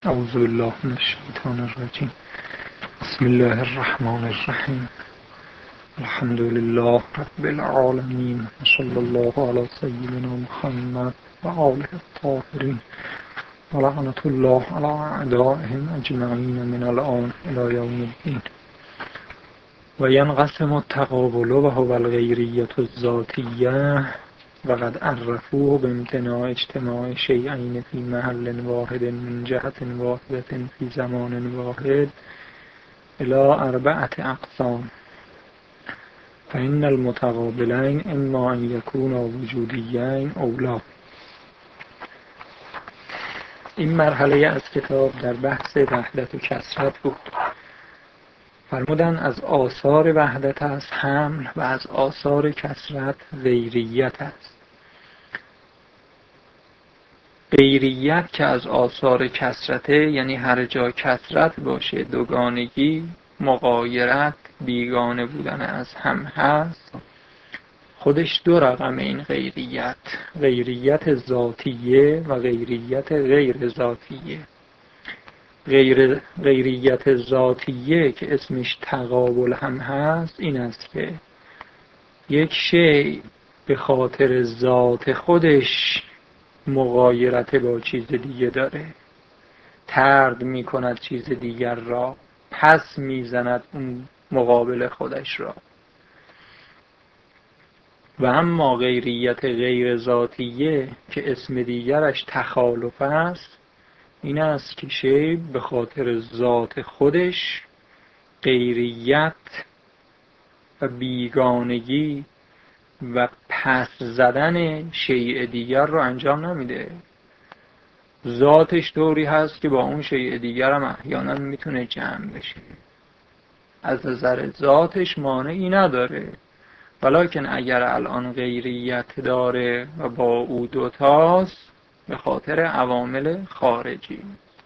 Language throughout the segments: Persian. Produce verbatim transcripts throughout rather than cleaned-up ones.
اعوذ بالله من الشیطان الرجیم. بسم الله الرحمن الرحیم. الحمد لله رب العالمین. صلی الله علی سیدنا محمد و آله الطاهرین و لعنت الله علی اعدائهم اجمعین من الان الی یوم الدین. و ینقسم التقابل و هو الغیریة الذاتیه و قد عرفوه بامتناع اجتماع شیئین فی محل واحد من جهت واحدة فی زمان واحد الى اربعة اقسام. فإن المتقابلین اما ان یکونا وجودیین او لا. این مرحله از کتاب در بحث وحدت و کثرت بود. فرمودن از آثار وحدت است حمل و از آثار کثرت غیریت است. غیریت که از آثار کثرته، یعنی هر جا کثرت باشه دوگانگی، مغایرت، بیگانه بودن از هم هست. خودش دو رقم این غیریت، غیریت ذاتیه و غیریت غیر ذاتیه. غیر غیریت ذاتیه که اسمش تقابل هم هست این است که یک شی به خاطر ذات خودش مغایرت با چیز دیگه داره، طرد می کند چیز دیگر را، پس می زند اون مقابل خودش را. و اما غیریت غیر ذاتیه که اسم دیگرش تخالف است، این است که شی به خاطر ذات خودش غیریت و بیگانگی و پس زدن شیء دیگر رو انجام نمیده. ذاتش طوری هست که با اون شیء دیگر هم احیانا میتونه جمع بشه، از نظر ذاتش مانعی نداره، ولیکن اگر الان غیریت داره و با او دوتاست به خاطر عوامل خارجی.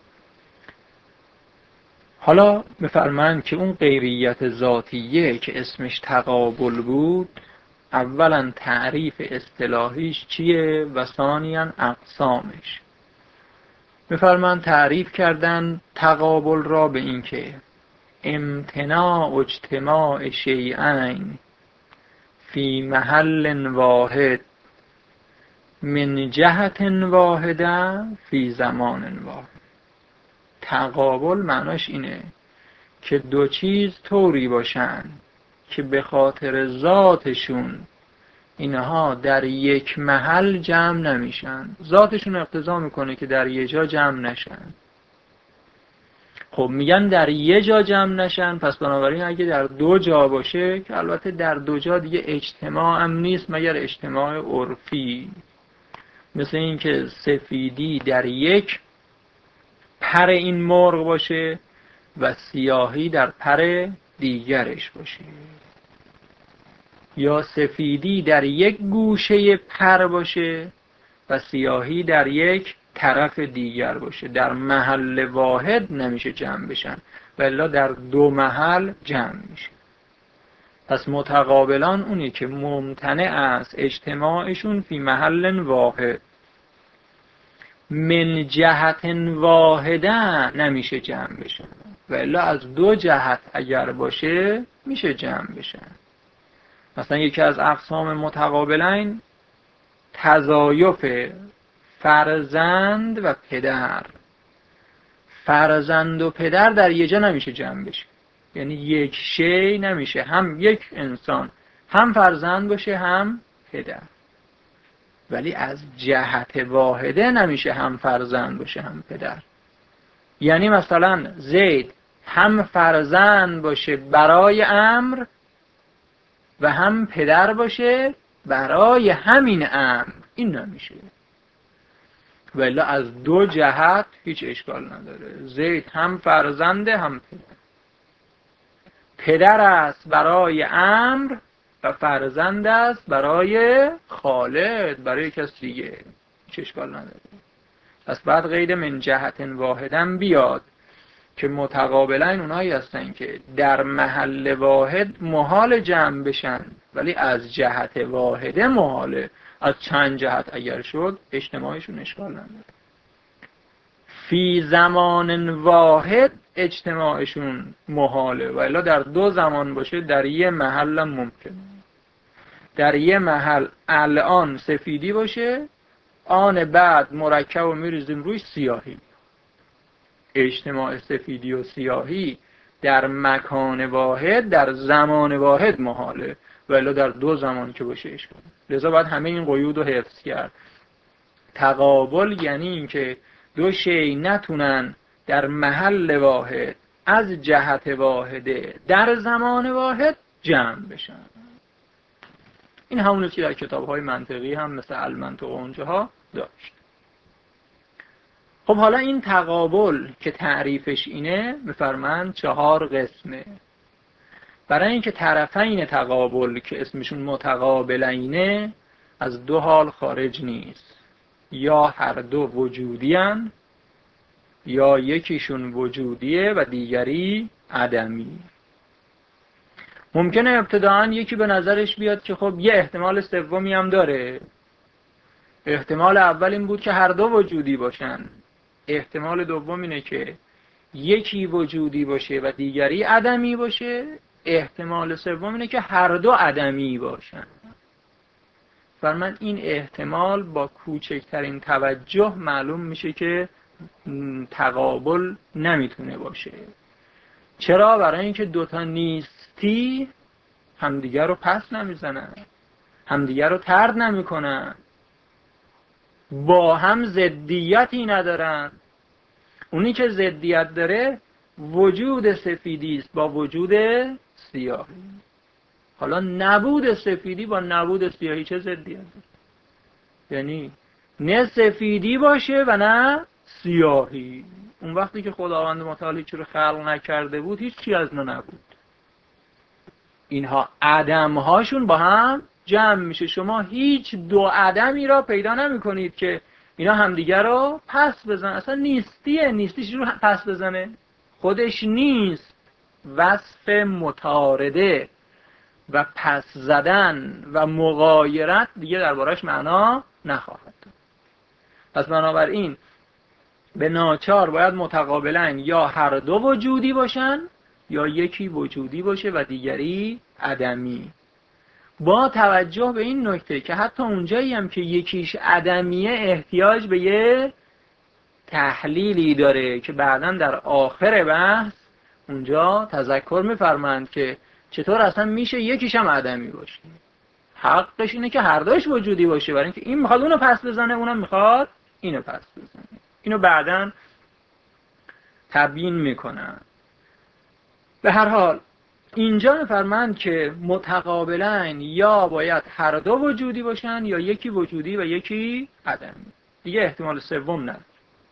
حالا بفرمایند که اون غیریت ذاتیه که اسمش تقابل بود، اولا تعریف اصطلاحیش چیه و ثانیاً اقسامش. بفرمایند تعریف کردن تقابل را به این که امتناع اجتماع شیئین فی محل واحد من جهت واحده فی زمان واحد. تقابل معناش اینه که دو چیز طوری باشن که به خاطر ذاتشون اینها در یک محل جمع نمیشن. ذاتشون اقتضا میکنه که در یک جا جمع نشن. خب میگن در یک جا جمع نشن، پس بنابراین اگه در دو جا باشه، که البته در دو جا دیگه اجتماع هم نیست مگر اجتماع عرفی، مثل این که سفیدی در یک پر این مرغ باشه و سیاهی در پر دیگرش باشه، یا سفیدی در یک گوشه پر باشه و سیاهی در یک طرف دیگر باشه. در محل واحد نمیشه جمع بشن، ولی در دو محل جمع میشه. پس متقابلان اونی که ممتنع است اجتماعشون فی محل واحد من جهت واحده نمیشه جمع بشن، ولی از دو جهت اگر باشه میشه جمع بشن. مثلا یکی از اقسام متقابلین تضایف فرزند و پدر. فرزند و پدر در یه جا نمیشه جمع بشه، یعنی یک شی نمیشه هم یک انسان هم فرزند باشه هم پدر، ولی از جهت واحده نمیشه هم فرزند باشه هم پدر. یعنی مثلا زید هم فرزند باشه برای امر و هم پدر باشه برای همین امر، این نمیشه. ولی از دو جهت هیچ اشکال نداره. زید هم فرزنده هم پدر. پدر است برای امر و فرزند است برای خالد، برای کسی دیگه، هیچ اشکال نداره. پس بعد غیر من جهت واحدن بیاد که متقابلین اونایی هستن که در محل واحد محال جمع بشن، ولی از جهت واحده محاله. از چند جهت اگر شد اجتماعشون اشکال نداره. فی زمان واحد اجتماعشون محاله، و الا در دو زمان باشه در یه محل ممکنه. در یه محل الان سفیدی باشه، آن بعد مرکب و میریزیم روی سیاهی. اجتماع سفیدی و سیاهی در مکان واحد در زمان واحد محاله، و الا در دو زمان که باشه اشکاله. لذا باید همه این قیود رو حفظ کرد. تقابل یعنی این که دو شی نتونن در محل واحد از جهت واحده در زمان واحد جمع بشن. این همونه که در کتاب‌های منطقی هم مثل المنطق و اونجا ها داشت. خب حالا این تقابل که تعریفش اینه، میفرمند چهار قسمه. برای اینکه طرفین تقابل که اسمشون متقابلینه از دو حال خارج نیست، یا هر دو وجودی هن، یا یکیشون وجودیه و دیگری عدمی. ممکنه ابتداعاً یکی به نظرش بیاد که خب یه احتمال سومی هم داره. احتمال اول این بود که هر دو وجودی باشن. احتمال دوم اینه که یکی وجودی باشه و دیگری عدمی باشه. احتمال سوم اینه که هر دو عدمی باشن. فرمان این احتمال با کوچکترین توجه معلوم میشه که تقابل نمیتونه باشه. چرا؟ برای اینکه دوتا نیستی همدیگر رو پس نمیزنن، همدیگر رو طرد نمیکنن، با هم ضدیتی ندارن. اونی که ضدیت داره وجود سفیدی است با وجود سیاهی. حالا نبود سفیدی با نبود سیاهی چه ضدیتی؟ یعنی نه سفیدی باشه و نه سیاهی. اون وقتی که خداوند متعال هیچ رو خلق نکرده بود هیچ چی از اینا نبود. اینها عدم هاشون با هم جمع میشه. شما هیچ دو عدمی را پیدا نمی کنید که اینا همدیگر رو پس بزنن. اصلا نیستیه. نیستیش رو پس بزنه خودش نیست. وصف متعارضه و پس زدن و مغایرت دیگه دربارش معنا نخواهد داشت. پس بنابراین به ناچار باید متقابلن یا هر دو وجودی باشن یا یکی وجودی باشه و دیگری عدمی. با توجه به این نکته که حتی اونجایی هم که یکیش عدمیه احتیاج به یه تحلیلی داره که بعداً در آخر بحث اونجا تذکر می‌فرمایند که چطور اصلا میشه یکیش هم عدمی باشه. حقش اینه که هر دوش وجودی باشه، برای اینکه این میخواد اونو پس بزنه اونم میخواد اینو پس بزنه. اینو بعداً تبیین میکنن. به هر حال اینجا میفرمایند که متقابلن یا باید هر دو وجودی باشن یا یکی وجودی و یکی عدمی. دیگه احتمال سوم نداره.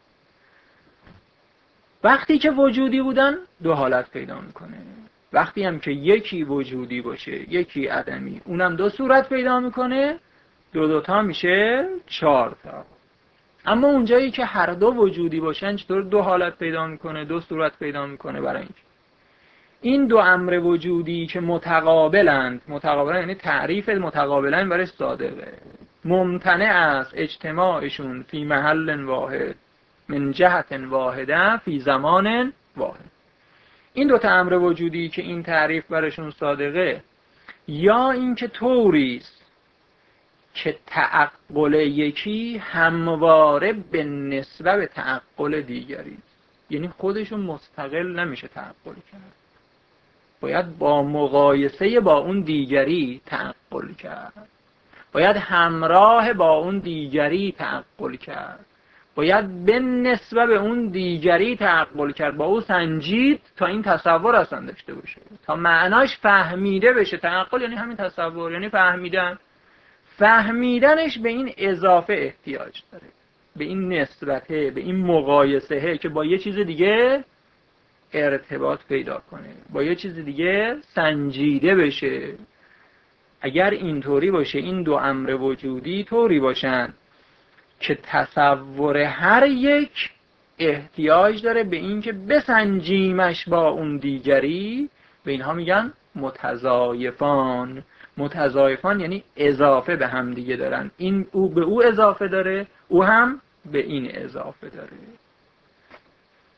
وقتی که وجودی بودن دو حالت پیدا میکنه. وقتی هم که یکی وجودی باشه یکی عدمی اونم دو صورت پیدا میکنه. دو دوتا میشه چهار تا. اما اونجایی که هر دو وجودی باشن چطور دو حالت پیدا میکنه دو صورت پیدا میکنه؟ برای اینکه این دو امر وجودی که متقابلند، متقابلند یعنی تعریف متقابلند برای صادقه، ممتنع است اجتماعشون فی محل واحد من جهت واحده فی زمان واحد. این دو تا امر وجودی که این تعریف براشون صادقه، یا اینکه طوری است که تعقل یکی همواره به نسبت به تعقل دیگری، یعنی خودشون مستقل نمیشه تعقل کرد، باید با مقایسه با اون دیگری تعقل کرد، باید همراه با اون دیگری تعقل کرد، باید به نسبت به اون دیگری تعقل کرد، با او سنجید تا این تصور اصلا داشته باشه، تا معناش فهمیده بشه. تعقل یعنی همین تصور، یعنی فهمیدن. فهمیدنش به این اضافه احتیاج داره، به این نسبته، به این مقایسه که با یه چیز دیگه ارتباط پیدا کنه، با یه چیز دیگه سنجیده بشه. اگر اینطوری باشه، این دو امر وجودی طوری باشن که تصور هر یک احتیاج داره به این که بسنجیمش با اون دیگری، به اینها میگن متضایفان. متضایفان یعنی اضافه به هم دیگه دارن، این او به او اضافه داره، او هم به این اضافه داره.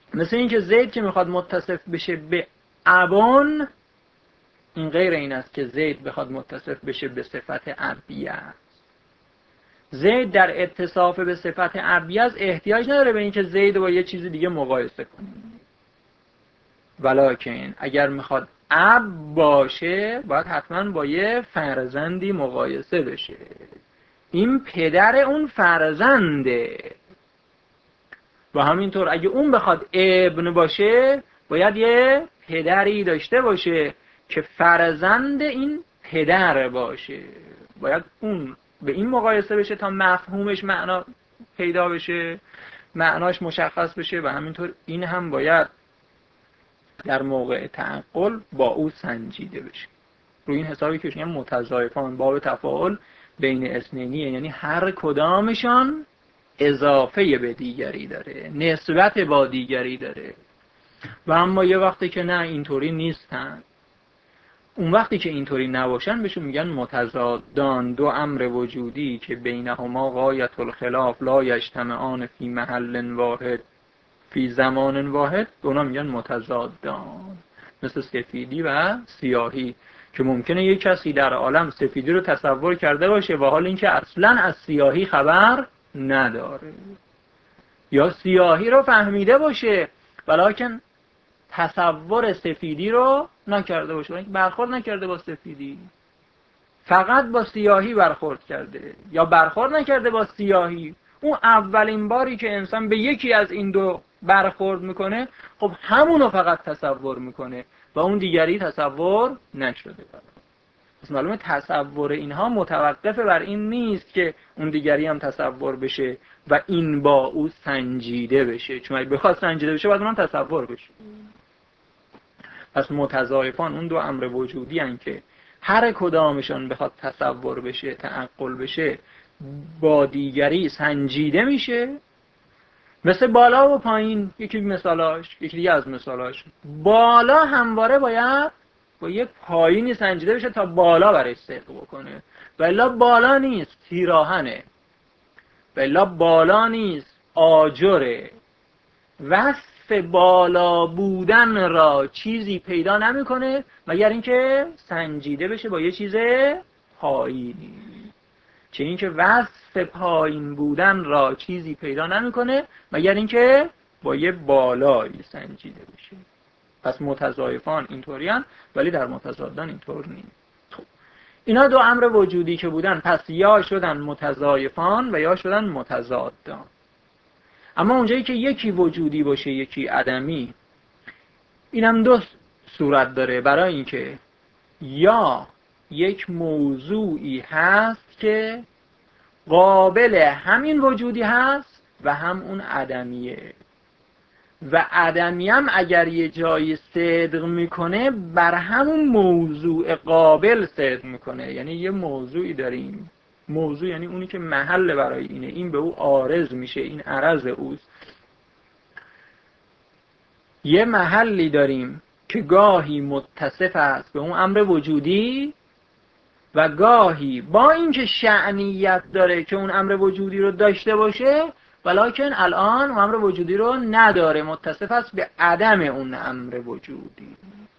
مثل اینکه زید که میخواد متصف بشه به ابان، این غیر این است که زید بخواد متصف بشه به صفت ابیه. زید در اتصاف به صفت ابیض احتیاج نداره به اینکه زید با یه چیز دیگه مقایسه کنه، ولکن اگر میخواد اب باشه باید حتما با یه فرزندی مقایسه بشه. این پدر اون فرزنده و همینطور اگه اون بخواد ابن باشه باید یه پدری داشته باشه که فرزند این پدر باشه. باید اون به این مقایسه بشه تا مفهومش معنا پیدا بشه، معناش مشخص بشه، و همینطور این هم باید در موقع تعقل با او سنجیده بشه. روی این حسابی که میگن متضایفان، باب تفاعل بین اثنینیه، یعنی هر کدامشان اضافه به دیگری داره، نسبت با دیگری داره. و اما یه وقتی که نه اینطوری نیستن، اون وقتی که اینطوری نباشن بهشون میگن متضادان، دو امر وجودی که بینهما غایت الخلاف لا یجتمعان فی محل واحد فی زمان واحد، اونا میگن متضادان. مثل سفیدی و سیاهی که ممکنه یک کسی در عالم سفیدی رو تصور کرده باشه و حال اینکه اصلا از سیاهی خبر نداره، یا سیاهی رو فهمیده باشه ولکن تصور سفیدی رو نکرده باشه، اینکه برخورد نکرده با سفیدی، فقط با سیاهی برخورد کرده یا برخورد نکرده با سیاهی. اون اولین باری که انسان به یکی از این دو برخورد میکنه، خب همونو فقط تصور میکنه و اون دیگری تصور نشده. پس معلومه تصور اینها متوقف بر این نیست که اون دیگری هم تصور بشه و این با او سنجیده بشه، چون اگه بخواد سنجیده بشه باید اونم تصور بشه. پس متضایفان اون دو امر وجودی هستند که هر کدامشان بخواد تصور بشه، تعقل بشه، با دیگری سنجیده میشه. مثل بالا و پایین، یکی مثالاش، یکی دیگه از مثالاش. بالا همواره باید با یه پایینی سنجیده بشه تا بالا برای صدق بکنه، ولی بالا نیست تیراهنه، ولی بالا نیست آجره. وصف بالا بودن را چیزی پیدا نمیکنه مگر اینکه سنجیده بشه با یه چیز پایینی. چه اینکه وصف پایین بودن را چیزی پیدا نمیکنه مگر اینکه با یه بالایی سنجیده بشه. پس متضایفان اینطورین ولی در متضادان اینطور نیست. خب اینا دو امر وجودی که بودن، پس یا شدن متضایفان و یا شدن متضادان. اما اونجایی که یکی وجودی باشه یکی عدمی، اینم دو صورت داره. برای اینکه یا یک موضوعی هست که قابل همین وجودی هست و هم اون عدمیه، و عدمی هم اگر یه جایی صدق میکنه بر همون موضوع قابل صدق میکنه. یعنی یه موضوعی داریم، موضوع یعنی اونی که محل برای اینه، این به او عارض میشه، این عرض اوست. یه محلی داریم که گاهی متصف است به اون امر وجودی و گاهی با اینکه شأنیت داره که اون امر وجودی رو داشته باشه ولکن الان اون امر وجودی رو نداره، متصف است به عدم اون امر وجودی.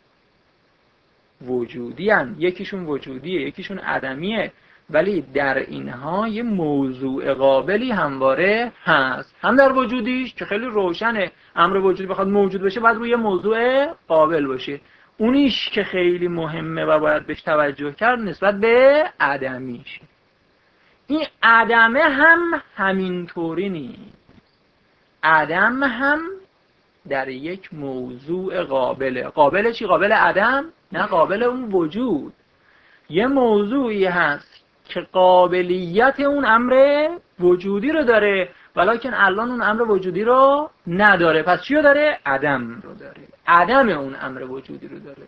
وجودی هم یکیشون وجودیه یکیشون عدمیه، ولی در اینها یه موضوع قابلی همواره هست. هم در وجودیش که خیلی روشنه، امر وجودی بخواد موجود بشه باید روی موضوع قابل باشه. اونیش که خیلی مهمه و باید بهش توجه کرد نسبت به عدمیش. این عدمه هم همینطوری نیست. عدم هم در یک موضوع قابله. قابل چی؟ قابل عدم؟ نه، قابل اون وجود. یه موضوعی هست که قابلیت اون امر وجودی رو داره ولکن الان اون امر وجودی رو نداره. پس چی رو داره؟ عدم رو داره. عدم اون امر وجودی رو داره.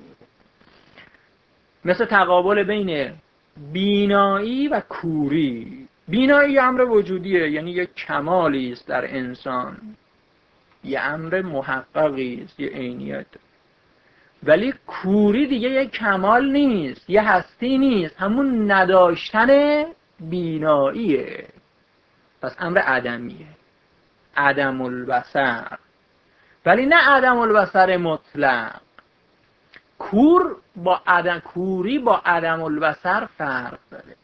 مثل تقابل بین بینایی و کوری. بینایی امر وجودیه، یعنی یک کمالی است در انسان، یه امر محققی است، یه عینیت. ولی کوری دیگه یه کمال نیست، یه هستی نیست، همون نداشتن بیناییه. پس امر عدمیه، عدم البصر. ولی نه عدم البصر مطلق. کور با عدم کوری با عدم البصر فرق داره.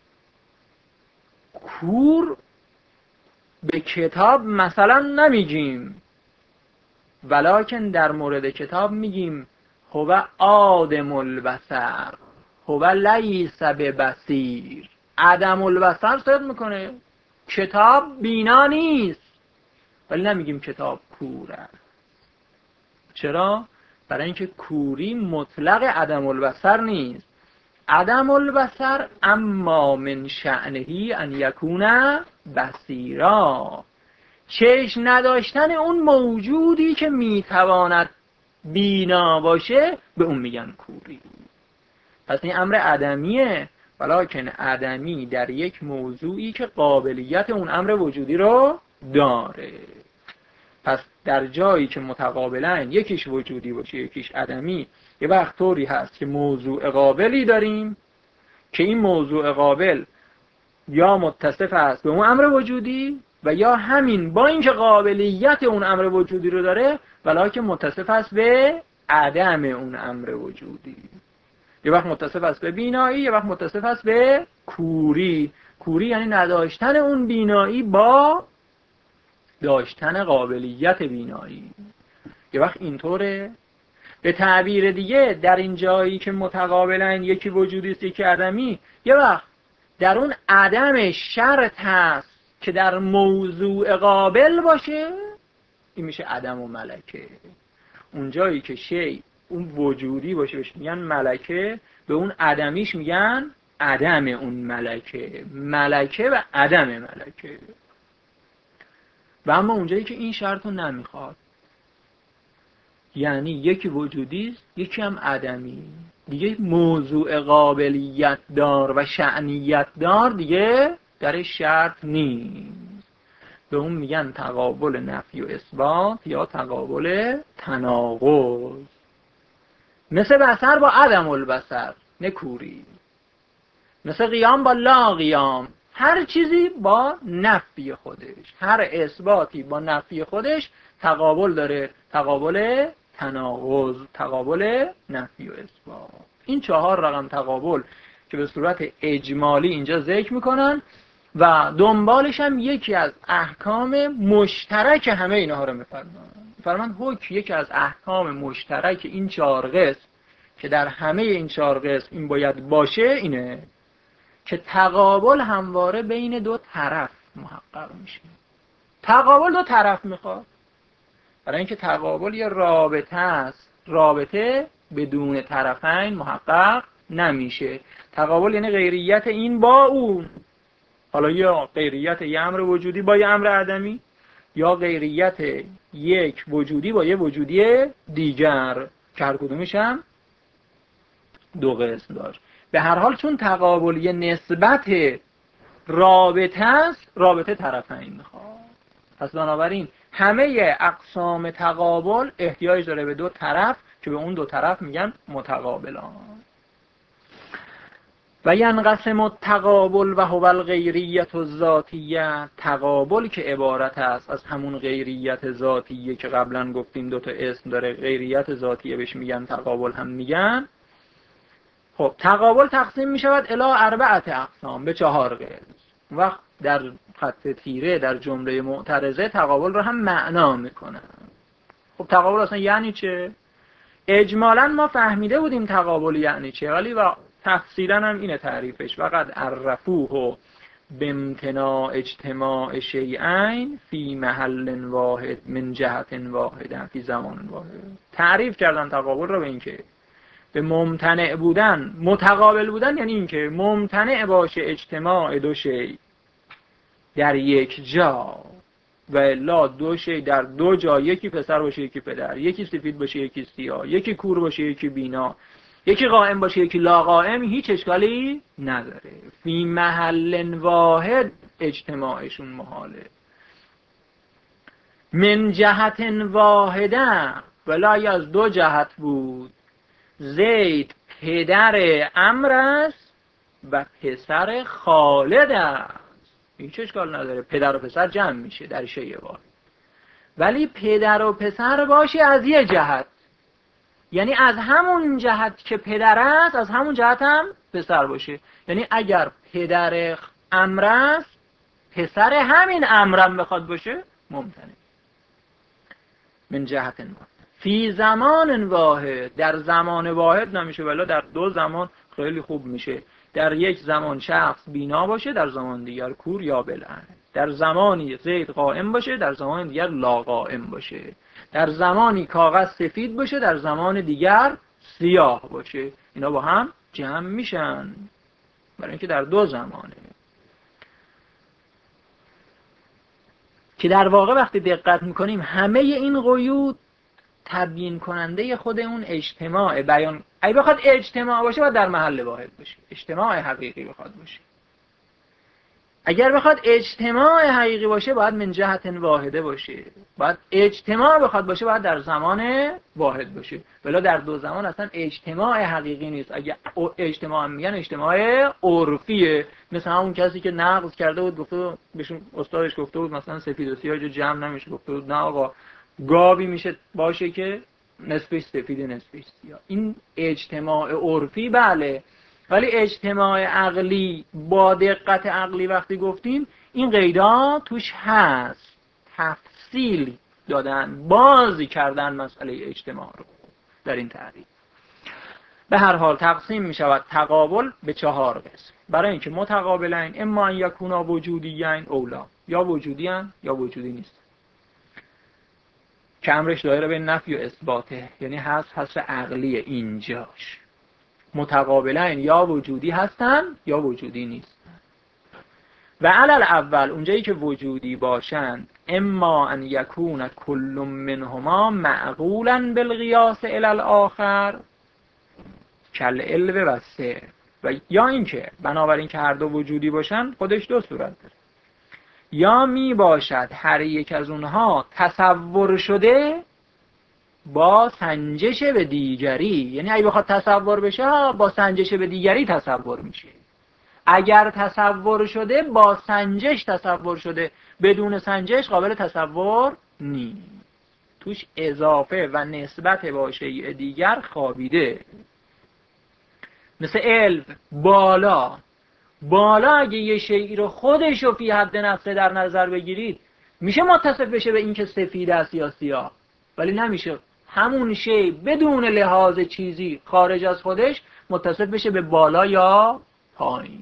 کور به کتاب مثلا نمیگیم، ولکن در مورد کتاب میگیم هو آدم البصر، هو لیس ببصیر. عدم البصر صدق میکنه، کتاب بینا نیست، ولی نمیگیم کتاب کور است. چرا؟ برای اینکه کوری مطلق عدم البصر نیست. عدم البصر اما من شأنه ان یکون بصیرا، چشم نداشتن اون موجودی که میتواند بینا باشه به اون میگن کوری. پس این امر عدمیه، ولکن عدمی در یک موضوعی که قابلیت اون امر وجودی رو داره. پس در جایی که متقابلن یکیش وجودی باشه یکیش عدمی، یه وقت طوری هست که موضوع قابلی داریم که این موضوع قابل یا متصف است به اون امر وجودی و یا همین با اینکه قابلیت اون امر وجودی رو داره ولکن متصف است به عدم اون امر وجودی. یه وقت متصف است به بینایی، یه وقت متصف است به کوری. کوری یعنی نداشتن اون بینایی با داشتن قابلیت بینایی. یه وقت اینطوره. به تعبیر دیگه در این جایی که متقابلن یکی وجودی است یکی عدمی، یه وقت در اون عدم شرط هست که در موضوع قابل باشه، این میشه عدم و ملکه. اون جایی که شی اون وجودی باشه بهش میگن ملکه، به اون عدمیش میگن عدم اون ملکه. ملکه و عدم ملکه. و اما اونجایی که این شرط رو نمیخواد، یعنی یکی وجودی است یکی هم عدمی، دیگه موضوع قابلیت دار و شأنیت دار دیگه در شرط نیست، به اون میگن تقابل نفی و اثبات یا تقابل تناقض. مثل بصر با عدم البصر، نه کوری. مثل قیام با لا قیام، هر چیزی با نفی خودش، هر اثباتی با نفی خودش تقابل داره، تقابل تناقض، تقابل نفی و اثبات. این چهار رقم تقابل که به صورت اجمالی اینجا ذکر میکنن و دنبالش هم یکی از احکام مشترک همه اینها رو میفرمان. میفرمان حکم یکی از احکام مشترک این چهار قسم که در همه این چهار قسم این باید باشه اینه که تقابل همواره بین دو طرف محقق میشه. تقابل دو طرف میخواد، برای اینکه تقابل یه رابطه است، رابطه بدون طرفین محقق نمیشه. تقابل یعنی غیریت این با اون، حالا یا غیریت یه امر وجودی با یه امر عدمی، یا غیریت یک وجودی با یه وجودی دیگر که هر کدومش هم دو قسم داشت. به هر حال چون تقابل یه نسبت رابطه است، رابطه طرفین میخواد. پس بنابراین همه اقسام تقابل احتیاج داره به دو طرف که به اون دو طرف میگن متقابلان. و ینقسم التقابل و هو الغیریت الذاتیه، تقابل که عبارت است از همون غیریت ذاتیه که قبلا گفتیم دو تا اسم داره، غیریت ذاتیه بهش میگن، تقابل هم میگن. خب تقابل تقسیم میشود الی اربعه اقسام، به چهار قسم. وقت در خط تیره در جمله معترضه تقابل رو هم معنا میکنن. خب تقابل اصلا یعنی چه؟ اجمالا ما فهمیده بودیم تقابل یعنی چه، ولی و تفصیلا هم اینه تعریفش: وقد عرفوه بامتناع اجتماع شیئین فی محل واحد من جهت واحده فی زمان واحد. تعریف کردن تقابل رو به این که به ممتنع بودن، متقابل بودن یعنی این که ممتنع باشه اجتماع دو شی در یک جا، و الا دو شی در دو جا، یکی پسر باشه یکی پدر، یکی سفید باشه یکی سیاه، یکی کور باشه یکی بینا، یکی قائم باشه یکی لا قائم، هیچ اشکالی نداره. فی محل واحد اجتماعشون محاله. من جهت واحده، ولی از دو جهت بود. زید پدر عمرو است و پسر خالد است، هیچ اشکال نداره، پدر و پسر جمع میشه در شیء واحد. ولی پدر و پسر باشه از یه جهت، یعنی از همون جهت که پدر است از همون جهت هم پسر باشه. یعنی اگر پدر امر است پسر همین امرم بخواد باشه ممتنه. من جهت واحد فی زمان واحد، در زمان واحد نمیشه ولی در دو زمان خیلی خوب میشه. در یک زمان شخص بینا باشه، در زمان دیگر کور یا بلعن. در زمانی زید قائم باشه، در زمان دیگر لا قائم باشه. در زمانی کاغذ سفید باشه، در زمان دیگر سیاه باشه. اینا با هم جمع میشن برای اینکه در دو زمانه. که در واقع وقتی دقت میکنیم همه این قیود تبیین کننده خود اون اجتماع بیان. اگه بخواد اجتماع باشه باید در محل واحد باشه، اجتماع حقیقی بخواد باشه. اگر بخواد اجتماع حقیقی باشه باید من جهت واحده باشه. باید اجتماع بخواد باشه باید در زمان واحد باشه. ولی در دو زمان اصلا اجتماع حقیقی نیست. اگه اجتماع هم میگن اجتماع عرفیه، مثل همون کسی که نقض کرده بود گفته بهشون استادش گفته بود مثلا سفید و سیاه جمع نمیشه، گفته بود نه آقا گاوی میشه باشه که نصفش سفید نصفش سیاه. این اجتماع عرفی بله، ولی اجتماع عقلی با دقت عقلی وقتی گفتیم این قیدا توش هست، تفصیل دادن، بازی کردن مسئله اجتماع رو در این تعریف. به هر حال تقسیم می شود تقابل به چهار قسم، برای اینکه متقابلین اما ان یکونا وجودیین اولا، یا وجودی ان یا وجودی نیست، که امرش دایره بین نفی و اثباته، یعنی هست هست عقلی اینجاش. متقابلین یا وجودی هستن یا وجودی نیستن. و علل اول اونجایی که وجودی باشند اما ان یکون کل منهما معقولا بالقیاس الی الاخر کل علو و سر، و یا اینکه بنابراین که هر دو وجودی باشن خودش دو صورت داره، یا می باشد هر یک از اونها تصور شده با سنجش به دیگری، یعنی اگه بخواد تصور بشه با سنجش به دیگری تصور میشه. اگر تصور شده با سنجش تصور شده، بدون سنجش قابل تصور نیست، توش اضافه و نسبت با شیء دیگر خوابیده. مثل علم بالا، بالا اگه یه شیئی رو خودش رو فی حد نفسه در نظر بگیرید میشه متصف بشه به این که سفید است یا سیاه، ولی نمیشه همون شی بدون لحاظ چیزی خارج از خودش متصف بشه به بالا یا پایین.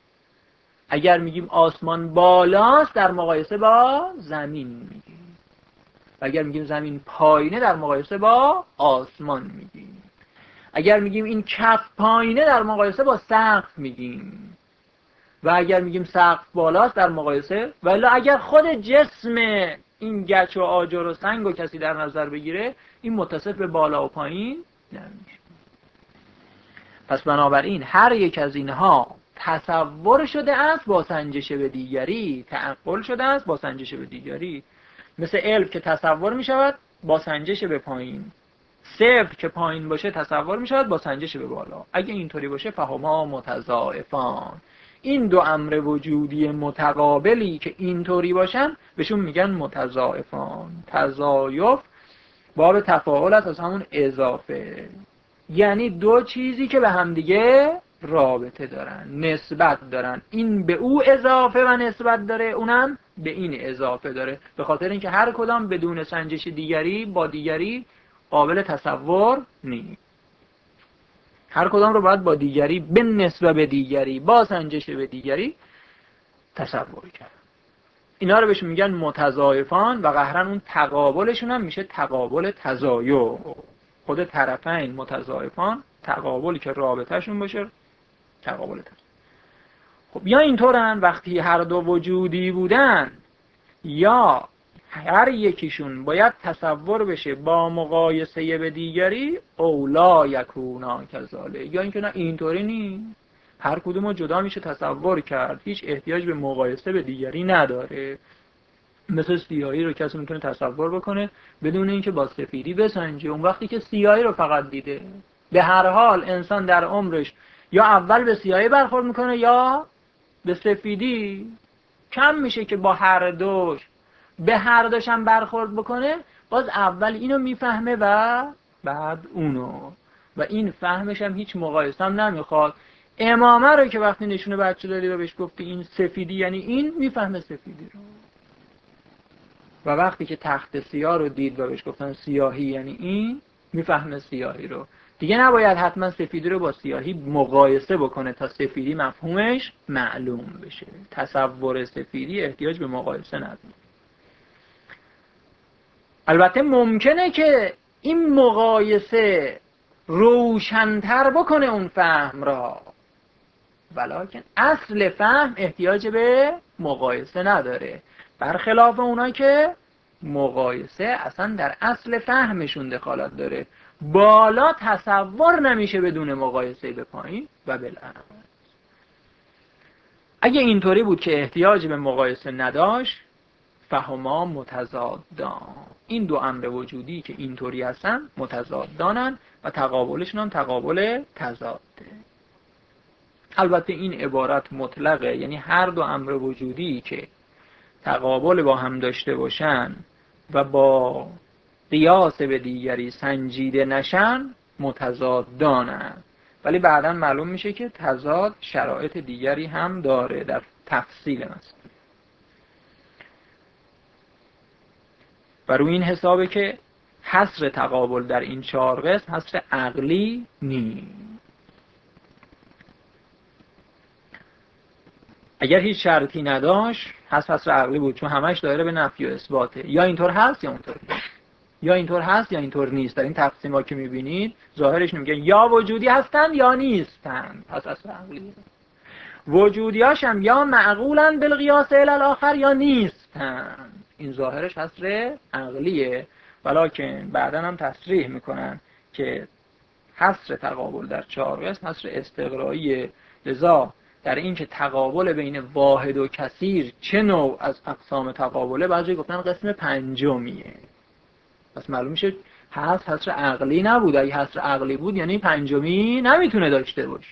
اگر میگیم آسمان بالاست در مقایسه با زمین میگیم، و اگر میگیم زمین پایینه در مقایسه با آسمان میگیم. اگر میگیم این کف پایینه در مقایسه با سقف میگیم، و اگر میگیم سقف بالاست در مقایسه، ولی اگر خود جسم این گچ و آجر و سنگ و کسی در نظر بگیره این متصف به بالا و پایین نمیشه. پس بنابراین هر یک از اینها تصور شده است با سنجش به دیگری، تعقل شده است با سنجش به دیگری. مثل علم که تصور می شود با سنجش به پایین، صفر که پایین باشه تصور می شود با سنجش به بالا. اگه اینطوری باشه فهما متضاعفان، این دو امر وجودی متقابلی که اینطوری باشن بهشون میگن متضاعفان. تضاعف باب تفاعل است از همون اضافه، یعنی دو چیزی که به همدیگه رابطه دارن، نسبت دارن، این به او اضافه و نسبت داره، اونم به این اضافه داره، به خاطر اینکه هر کدام بدون سنجش دیگری با دیگری قابل تصور نیست. هر کدام رو باید با دیگری به نسبت به دیگری با سنجش به دیگری تصور کرد. اینا رو بهشون میگن متضاعفان، و قهرن اون تقابلشون هم میشه تقابل تضاعف. خود طرفین متضاعفان، تقابلی که رابطهشون باشه تقابل تضاعف. خب یا اینطورن وقتی هر دو وجودی بودن، یا هر یکیشون باید تصور بشه با مقایسه به دیگری، اولا یکونا کذالک، یا اینکه نه اینطوری نیست، هر کدومو جدا میشه تصور کرد، هیچ احتیاج به مقایسه به دیگری نداره. مثل سیاهی رو کسی میتونه تصور بکنه بدون اینکه با سفیدی بسنجه، اون وقتی که سیاهی رو فقط دیده. به هر حال انسان در عمرش یا اول به سیاهی برخورد میکنه یا به سفیدی، کم میشه که با هر دوش به هر دوشم برخورد بکنه، باز اول اینو میفهمه و بعد اونو، و این فهمش هم هیچ مقایسه هم نمیخواد. امامه رو که وقتی نشونه بچه داری و بهش گفتی این سفیدی یعنی این، میفهمه سفیدی رو. و وقتی که تخت سیاه رو دید و بهش گفتن سیاهی یعنی این، میفهمه سیاهی رو. دیگه نباید حتما سفیدی رو با سیاهی مقایسه بکنه تا سفیدی مفهومش معلوم بشه. تصور سفیدی احتیاج به مقایسه نداره. البته ممکنه که این مقایسه روشن‌تر بکنه اون فهم را، ولکن اصل فهم احتیاج به مقایسه نداره، برخلاف اونایی که مقایسه اصلا در اصل فهمشون دخالت داره. بالا تصور نمیشه بدون مقایسه به پایین و بالعکس. اگه اینطوری بود که احتیاج به مقایسه نداشت، فهما متضادان، این دو امر وجودی که اینطوری هستن متضادانن و تقابلشون هم تقابل تضاده. البته این عبارت مطلقه، یعنی هر دو امر وجودی که تقابل با هم داشته باشن و با قیاس به دیگری سنجیده نشن متضادانن، ولی بعداً معلوم میشه که تضاد شرایط دیگری هم داره در تفصیل مثلا. و روی این حسابه که حصر تقابل در این چهار قسم حصر عقلی نیست. اگر هیچ شرطی نداشت حصر حصر عقلی بود، چون همش دایره به نفی و اثباته، یا اینطور هست یا اونطور نیست، یا اینطور هست یا اینطور نیست. در این تقسیم‌ها که می‌بینید ظاهرش نمیگه یا وجودی هستن یا نیستن، پس حصر عقلی. وجودیاش هم یا معقولن بالقیاس الی الاخر یا نیستن، این ظاهرش حصر عقلیه. ولکن بعداً هم تصریح میکنن که حصر تقابل در چهار قسم حصر استقراییه. لذا در این که تقابل بین واحد و کثیر چه نوع از اقسام تقابله، بعضی گفتن قسم پنجمیه. پس معلوم میشه حصر حصر عقلی نبود. اگه حصر عقلی بود یعنی پنجمی نمیتونه داشته باشه.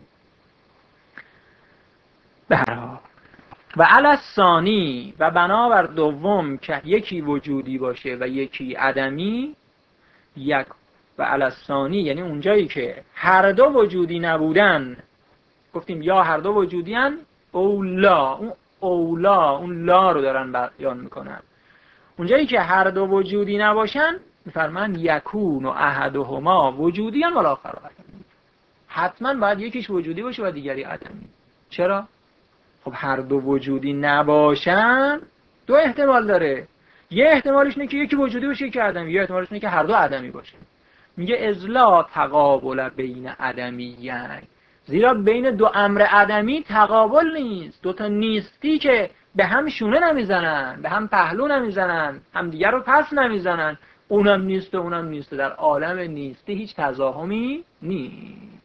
به هر حال و علی الثانی، و بنابر دوم که یکی وجودی باشه و یکی عدمی، یک و علی الثانی یعنی اونجایی که هر دو وجودی نبودن، گفتیم یا هر دو وجودی هن اولا، اون اولا اون لا رو دارن بیان میکنن. اونجایی که هر دو وجودی نباشن میفرمان یکون و احدهما وجودی هن ولا آخر عدمی، حتما باید یکیش وجودی باشه و دیگری عدمی. چرا؟ خب هر دو وجودی نباشن دو احتمال داره. یه احتمالش اینه که یکی وجودی باشه یکی عدمی، یه احتمالش اینه که هر دو عدمی باشه. میگه ازلا تقابل بین عدمیین، زیرا بین دو امر عدمی تقابل نیست. دو تا نیستی که به هم شونه نمیزنن، به هم پهلو نمیزنن، هم دیگر رو پس نمیزنن. اونم نیست و اونم نیست. در عالم نیستی هیچ تزاحمی نیست.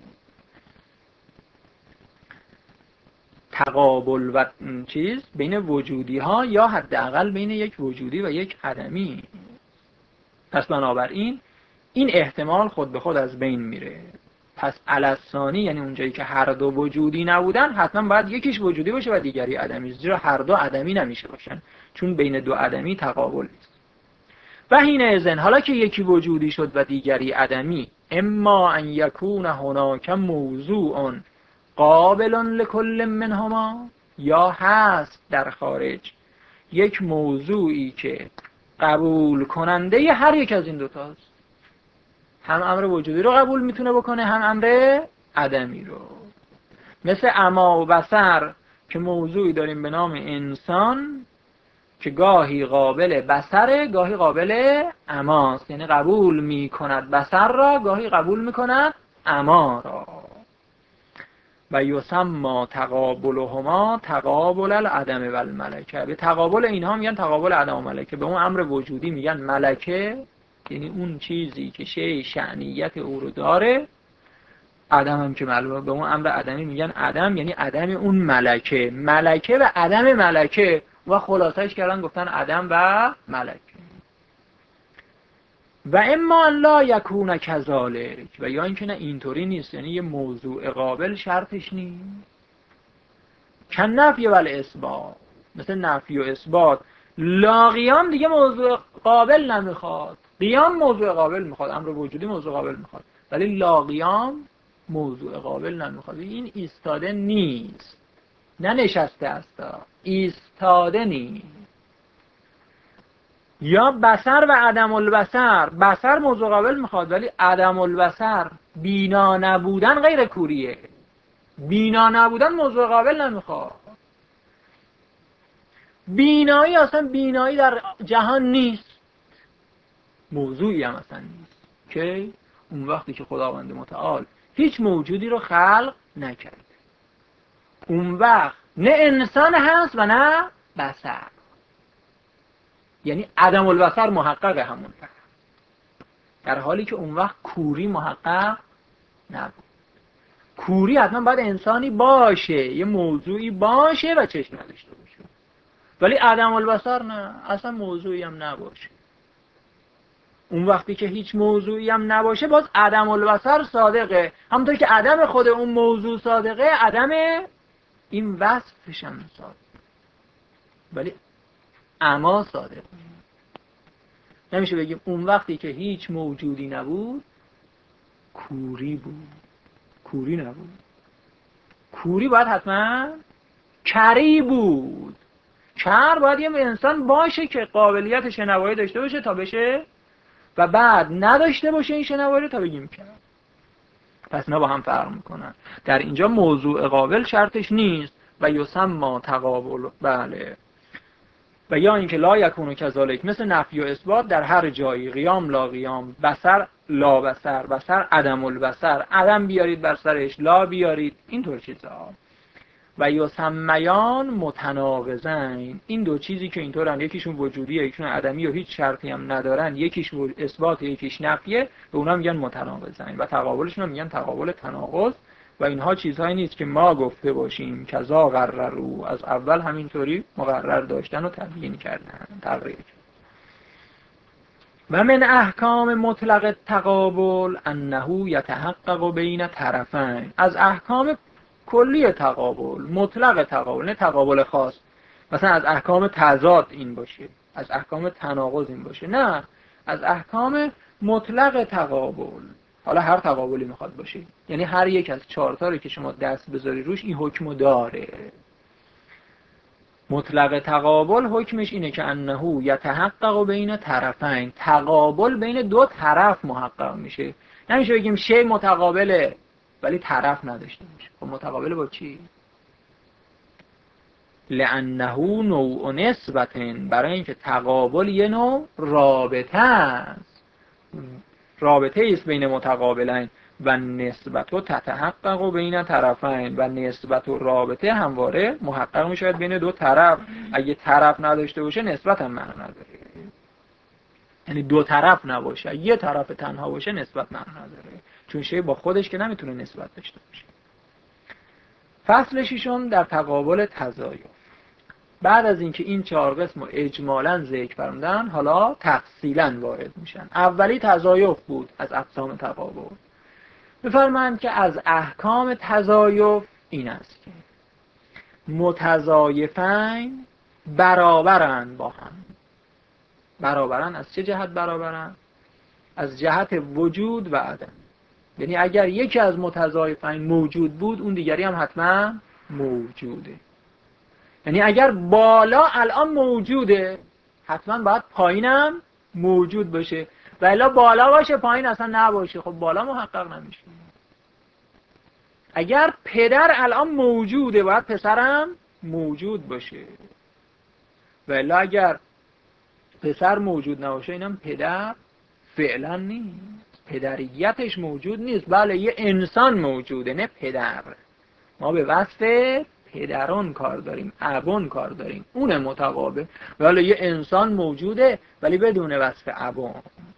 تقابل و چیز بین وجودی ها یا حداقل بین یک وجودی و یک عدمی. پس بنابراین این احتمال خود به خود از بین میره. پس علی الثانی یعنی اونجایی که هر دو وجودی نبودن حتما باید یکیش وجودی باشه و دیگری عدمی، زیرا هر دو عدمی نمیشه باشن، چون بین دو عدمی تقابل نیست. و حین اذن، حالا که یکی وجودی شد و دیگری عدمی، اما ان یکون هناک موضوع قابل لکل منهما، یا هست در خارج یک موضوعی که قبول کننده هر یک از این دوتاست. هم امر وجودی رو قبول میتونه بکنه هم امر عدمی رو. مثل عما و بصر که موضوعی داریم به نام انسان که گاهی قابل بصره گاهی قابل عماست، یعنی قبول میکند بصر را گاهی قبول میکند عما را. و یسمى تقابلهما تقابل العدم و الملکه. به تقابل اینها میگن تقابل عدم و ملکه. به اون امر وجودی میگن ملکه، یعنی اون چیزی که شی شأنیت او رو داره. عدم هم که معلومه به اون امر عدمی میگن عدم، یعنی عدم اون ملکه. ملکه و عدم ملکه و خلاصش کردن گفتن عدم و ملکه. و اما لا یکون کذالک، و یا اینکه نه اینطوری نیست، یعنی یه موضوع قابل شرطش نیست. کن نفی و اثبات، مثل نفی و اثبات لاقیام دیگه موضوع قابل نمیخواد. قیام موضوع قابل میخواد، امر وجودی موضوع قابل میخواد، ولی لاقیام موضوع قابل نمیخواد. این ایستاده نیست، نه نشسته است، ایستاده نیست. یا بصر و عدم البصر، بصر موضوع قابل میخواد ولی عدم البصر، بینا نبودن غیر کوریه، بینا نبودن موضوع قابل نمیخواد. بینایی اصلا بینایی در جهان نیست، موضوعی هم اصلا نیست که اون وقتی که خداوند متعال هیچ موجودی رو خلق نکرد، اون وقت نه انسان هست و نه بصر، یعنی عدم البصر محقق همون وقت، در حالی که اون وقت کوری محقق نبود. کوری حتما باید انسانی باشه، یه موضوعی باشه و چشم نداشته باشه، ولی عدم البصر نه، اصلا موضوعی هم نباشه. اون وقتی که هیچ موضوعی هم نباشه باز عدم البصر صادقه، همونطور که عدم خود اون موضوع صادقه، عدم این وصفش هم صادقه، ولی اما صادقه. نمیشه بگیم اون وقتی که هیچ موجودی نبود کوری بود، کوری نبود. کوری باید حتما کری بود. کر باید یه انسان باشه که قابلیت شنوایی داشته باشه تا بشه، و بعد نداشته باشه این شنوایی تا بگیم کر. پس اینا با هم فرق میکنن. در اینجا موضوع قابل شرطش نیست و یسمى تقابل، بله، و یا اینکه لا یکون کذالک، مثل نفی و اثبات در هر جایی، قیام لا قیام، بصر لا بصر، بصر عدم البصر، عدم بیارید بر سرش، لا بیارید، اینطور چیزا. و یسمیان متناقضین، این دو چیزی که اینطورن، یکیشون وجودیه یکیشون عدمی و هیچ شرطی هم ندارن، یکیش اثبات یکیش نفیه، به اونا میگن متناقضین و تقابلشون میگن تقابل تناقض. و اینها چیزهایی نیست که ما گفته باشیم کذا قرروا، از اول همینطوری مقرر داشتن و تبیین کردن، تقریر. و من احکام مطلق تقابل انه یتحقق بین طرفین، از احکام کلی تقابل، مطلق تقابل، نه تقابل خاص، مثلا از احکام تضاد این باشه، از احکام تناقض این باشه، نه، از احکام مطلق تقابل. حالا هر تقابلی میخواد باشه، یعنی هر یک از چهار تا رو که شما دست بذاری روش این حکمو داره. مطلق تقابل حکمش اینه که انه یتحقق بین طرفین، تقابل بین دو طرف محقق میشه. نمیشه بگیم شی متقابله ولی طرف نداشته باشه. خب متقابله با چی؟ لانه نوع نسبت، برای اینکه تقابل یه نوع رابطه است، رابطه است بین متقابلین، و نسبت و تتحقق بین طرفین، و نسبت و رابطه همواره محقق می شود بین دو طرف. اگه طرف نداشته باشه نسبت هم معنا نداره، یعنی دو طرف نباشه، یه طرف تنها باشه نسبت معنا نداره، چون شی با خودش که نمیتونه نسبت داشته باشه. فصل ششم در تقابل تزایف. بعد از اینکه این چهار قسم رو اجمالاً ذکر فرمودن، حالا تفصیلاً وارد میشن. اولی تزایف بود از اقسام تقابل. بفرمایند که از احکام تزایف این است که متزایفین برابرن با هم. برابرن از چه جهت برابرن؟ از جهت وجود و عدم. یعنی اگر یکی از متزایفین موجود بود اون دیگری هم حتما موجوده. یعنی اگر بالا الان موجوده حتما باید پایینم موجود باشه، و الا بالا باشه پایین اصلا نباشه، خب بالا محقق نمیشه. اگر پدر الان موجوده باید پسرم موجود باشه، و الا اگر پسر موجود نباشه اینم پدر فعلا نیست، پدریتش موجود نیست. بله یه انسان موجوده نه پدر، ما به وصف پدران کار داریم، ابون کار داریم، اون متقابل. ولی یه انسان موجوده ولی بدون وصف ابون.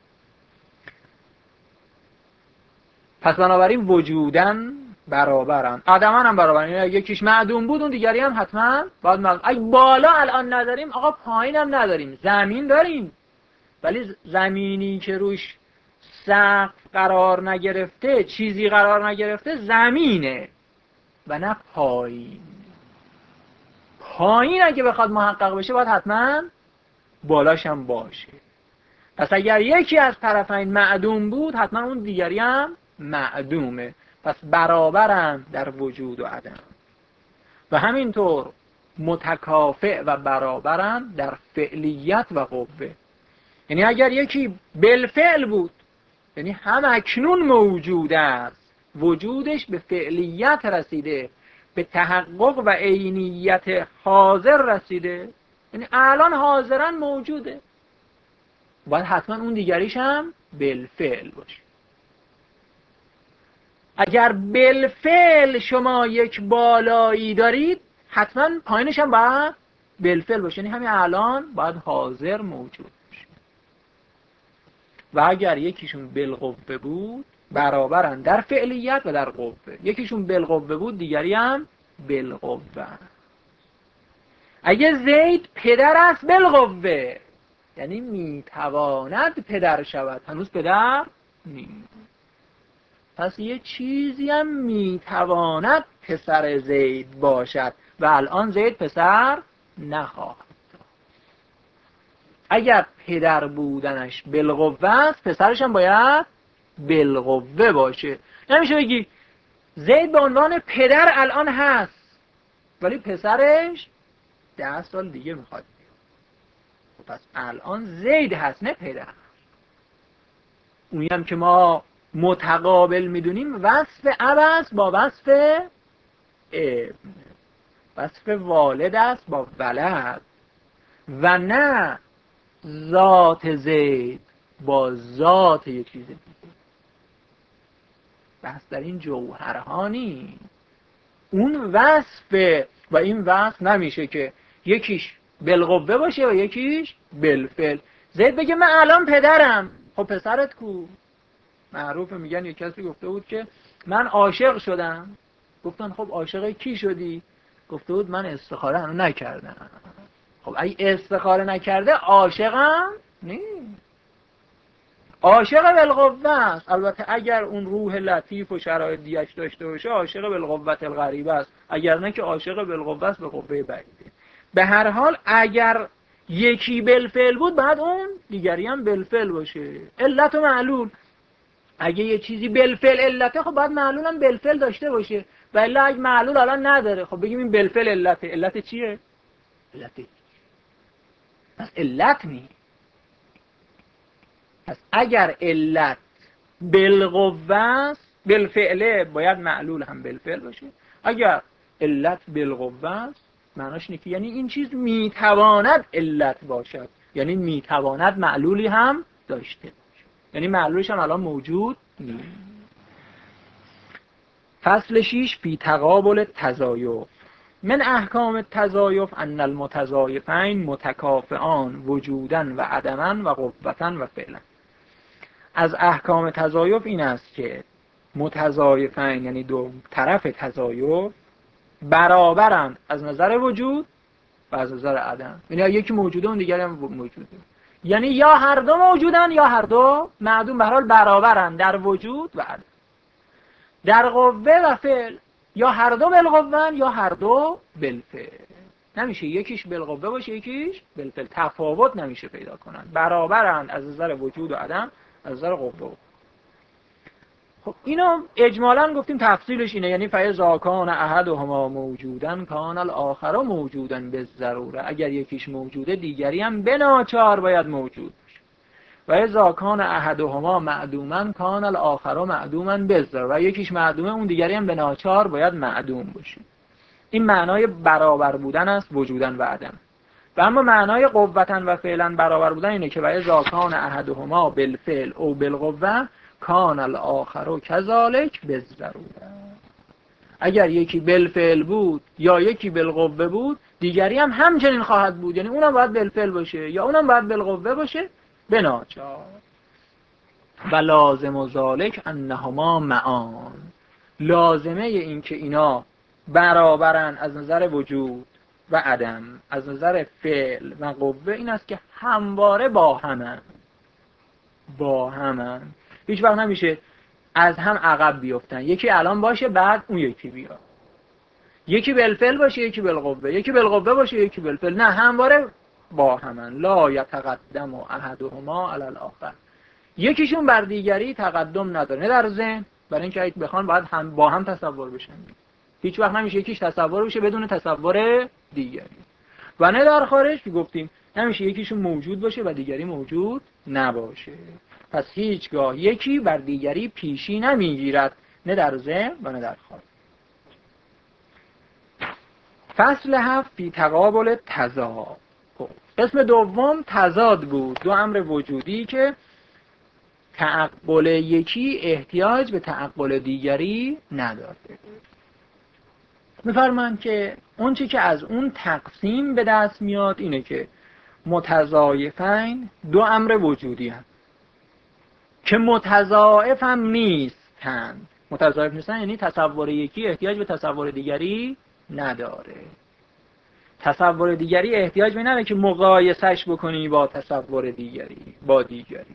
پس بنابراین وجودن برابرن، عدمن هم برابرن. یعنی یکیش معدوم بود اون دیگری هم حتما باید معدوم. اگه بالا الان نداریم آقا پایین هم نداریم، زمین داریم ولی زمینی که روش سقف قرار نگرفته، چیزی قرار نگرفته زمینه و نه پایین. پایین اگه بخواد محقق بشه باید حتما بالاش هم باشه. پس اگر یکی از طرفین معدوم بود حتما اون دیگری هم معدومه. پس برابرن در وجود و عدم. و همینطور متکافئ و برابرن در فعلیت و قوه. یعنی اگر یکی بالفعل بود، یعنی هم اکنون موجود است، وجودش به فعلیت رسیده، به تحقق و عینیت حاضر رسیده، یعنی الان حاضرا موجوده، باید حتما اون دیگریش هم بالفعل باشه. اگر بالفعل شما یک بالایی دارید حتما پایینش هم باید بالفعل باشه، یعنی همین الان باید حاضر موجود باشه. و اگر یکیشون بالقوه بود برابرن در فعلیت و در قوه. یکیشون بالقوه بود دیگری هم بالقوه. اگه زید پدر است بالقوه، یعنی میتواند پدر شود، هنوز پدر نیست. پس یه چیزی هم میتواند پسر زید باشد و الان زید پسر نخواهد. اگر پدر بودنش بالقوه است پسرش هم باید بالقوه باشه. نمیشه بگی زید به عنوان پدر الان هست ولی پسرش ده سال دیگه میخواد. پس الان زید هست نه پدر. اونی هم که ما متقابل میدونیم وصف اب است با وصف ابن، وصف والد است با ولد، و نه ذات زید با ذات یک چیز دیگه. بحث در این جوهرها نیست. اون وصف و این وصف نمیشه که یکیش بالقوه باشه و یکیش بالفعل. زید بگه من الان پدرم، خب پسرت کو؟ معروفه، میگن یک کسی گفته بود که من عاشق شدم. گفتن خب عاشق کی شدی؟ گفته بود من استخاره هنوز نکردم. خب اگه استخاره نکرده عاشقم نیست. عاشق بالقوه است. البته اگر اون روح لطیف و شرایط دیگه داشته باشه عاشق بالقوه الغریبه است، اگر نه که عاشق بالقوه است به قوه بعیده. به هر حال اگر یکی بالفعل بود بعد اون دیگری هم بالفعل باشه. علت و معلول، اگه یه چیزی بالفعل علته خب باید معلول هم بالفعل داشته باشه. ولی اگه معلول الان نداره خب بگیم این بالفعل علته. علت چیه؟ علت پس علت نیست. پس اگر علت بالقوه است بالفعله باید معلول هم بالفعل باشه. اگر علت بالقوه است معناش اینه که یعنی این چیز میتواند علت باشد، یعنی میتواند معلولی هم داشته باشه، یعنی معلولش هم الان موجود نیست. فصل شش فی تقابل التضایف. من احکام التضایف ان المتضایفین متکافئان وجودا و عدما و قوتا و فعلا. از احکام تضایف این است که متضایفین یعنی دو طرف تضایف برابرند از نظر وجود و از نظر عدم. یعنی یکی موجوده اون دیگری هم موجوده، یعنی یا هر دو موجودن یا هر دو معدوم، به هر حال برابرند در وجود و عدم. در قوه و فعل یا هر دو بالقوه یا هر دو بالفعل. نمیشه یکیش بالقوه باشه یکیش بالفعل، تفاوت نمیشه پیدا کنن، برابرند از نظر وجود و عدم، از نظر قوه. خب اینو اجمالاً گفتیم تفصیلش اینه، یعنی فاذا کان احدهما موجودن کان الاخر موجودا بالضروره. اگر یکیش موجوده دیگری هم به ناچار باید موجود باشه. و اذا کان احدهما معدوما کان الاخر معدوما بالضروره. و یکیش معدومه اون دیگری هم به ناچار باید معدوم باشه. این معنای برابر بودن است وجودن و عدم. و اما معنای قوتا و فعلا برابر بودن اینه که و اذا کان احدهما بالفعل او بالقوه کان الاخر کذالک بالضروره. اگر یکی بالفعل بود یا یکی بالقوه بود دیگری هم همچنین خواهد بود، یعنی اونم باید بالفعل باشه یا اونم باید بالقوه باشه به ناچار. و لازم ذالک انهما معان. لازمه این که اینا برابرن از نظر وجود و عدم، از نظر فعل و قوه این است که همواره با همن. با همن هیچ وقت نمیشه از هم عقب بیفتن، یکی الان باشه بعد اون یکی بیاد، یکی بالفعل باشه یکی بالقوه، یکی بالقوه باشه یکی بالفعل، نه همواره با همن لا یتقدم احدهما علی الاخر، یکیشون بر دیگری تقدم نداره، نه در ذهن، برای اینکه اگه بخوان باید هم با هم تصور بشن، هیچ وقت نمیشه یکیش تصور بشه بدون تصور دیگری، و نه در خارج که گفتیم نمیشه یکیشون موجود باشه و دیگری موجود نباشه. پس هیچگاه یکی بر دیگری پیشی نمیگیرد، نه در ذهن و نه در خارج. فصل هفت فی تقابل تضاد. قسم دوم تضاد بود، دو امر وجودی که تعقل یکی احتیاج به تعقل دیگری نداره. می‌فرمایند که اون چی که از اون تقسیم به دست میاد اینه که متضایفین دو امر وجودی هست که متضاعف هم نیستند. متضاعف نیستن یعنی تصور یکی احتیاج به تصور دیگری نداره. تصور دیگری احتیاج به نداره که مقایسش بکنی با تصور دیگری با دیگری.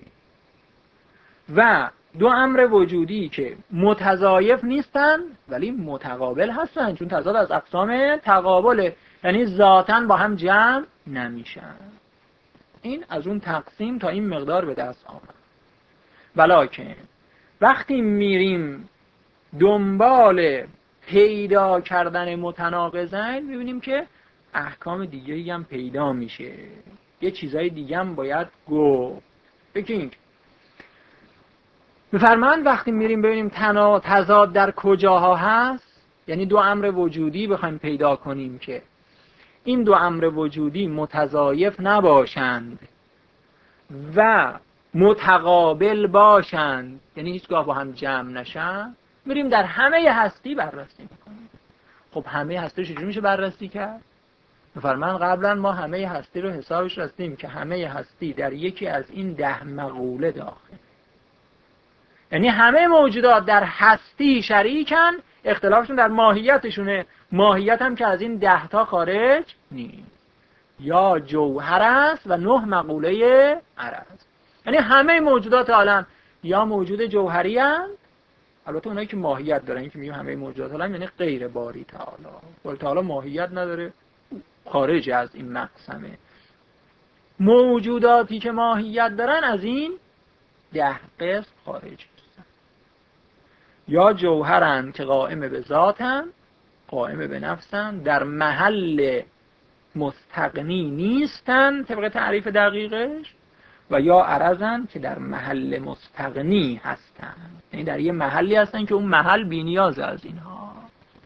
و دو امر وجودی که متضاعف نیستن ولی متقابل هستن، چون تضاد از اقسام تقابله، یعنی ذاتاً با هم جمع نمیشن. این از اون تقسیم تا این مقدار به دست آمد. ولیکن وقتی میریم دنبال پیدا کردن متناقضین میبینیم که احکام دیگری هم پیدا میشه، یه چیزای دیگه هم باید گفت. بگید میفرمایند وقتی میریم ببینیم تنا تضاد در کجاها هست، یعنی دو امر وجودی بخوایم پیدا کنیم که این دو امر وجودی متضایف نباشند و متقابل باشند، یعنی هیچگاه با هم جمع نشن، میریم در همه هستی بررسی میکنیم. خب همه هستی چجوری میشه بررسی کرد؟ میفرمایند قبلا ما همه هستی رو حسابش رسیدیم که همه هستی در یکی از این ده مقوله داخل، یعنی همه موجودات در هستی شریکن، اختلافشون در ماهیتشونه، ماهیت هم که از این ده تا خارج نیست، یا جوهر است و نه مقوله عرض. یعنی همه موجودات عالم یا موجود جوهری هستند، البته اونایی که ماهیت دارن، این که میگیم همه موجودات عالم یعنی غیر باری تعالی، باری تعالی ماهیت نداره، خارج از این مقسمه. موجوداتی که ماهیت دارن از این ده قسم خارج هستن، یا جوهرن که قائم به ذاتن، قائم به نفسن، در محل مستغنی نیستن طبق تعریف دقیقش، و یا عرضن که در محل مستغنی هستن، یعنی در یه محلی هستن که اون محل بی‌نیاز از اینها